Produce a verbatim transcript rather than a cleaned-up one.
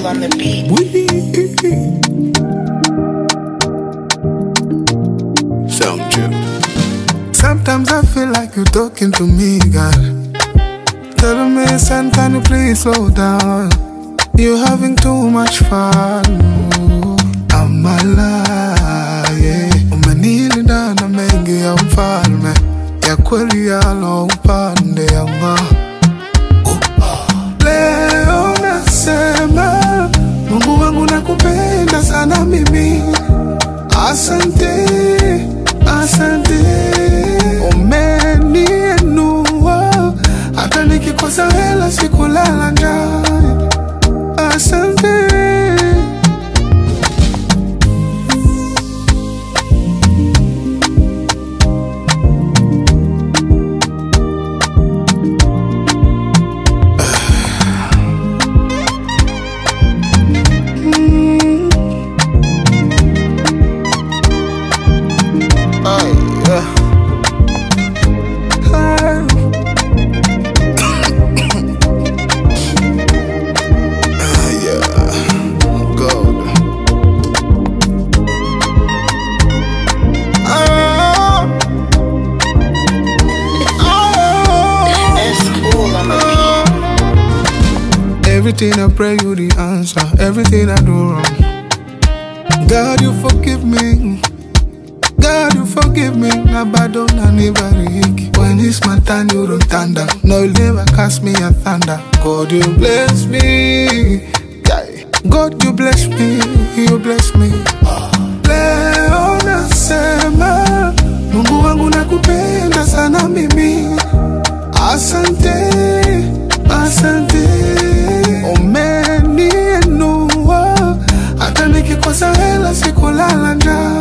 cool on the beat. Sound true. Sometimes I feel like you're talking to me, God. Telling me, son, can you please slow down? You're having too much fun. I'm a lie. Umenilinda na mengi ya mfalme, ya kweli yalo upande yangu. Leo nasema Mungu wangu nakupenda sana mimi. Asante, asante. Umeniinua hata nikikosa hela sikulala njaa. Asante. Everything I pray you the answer, everything I do wrong. God you forgive me, God you forgive me. Na bado na nibariki. When it's my turn you don't thunder. No you'll never cast me a thunder. God you bless me, God you bless me, you bless me. Leo nasema Mungu wangu nakupenda sana mimi. Asante, asante. Umeniinua hata nikikosa hela sikulala njaa.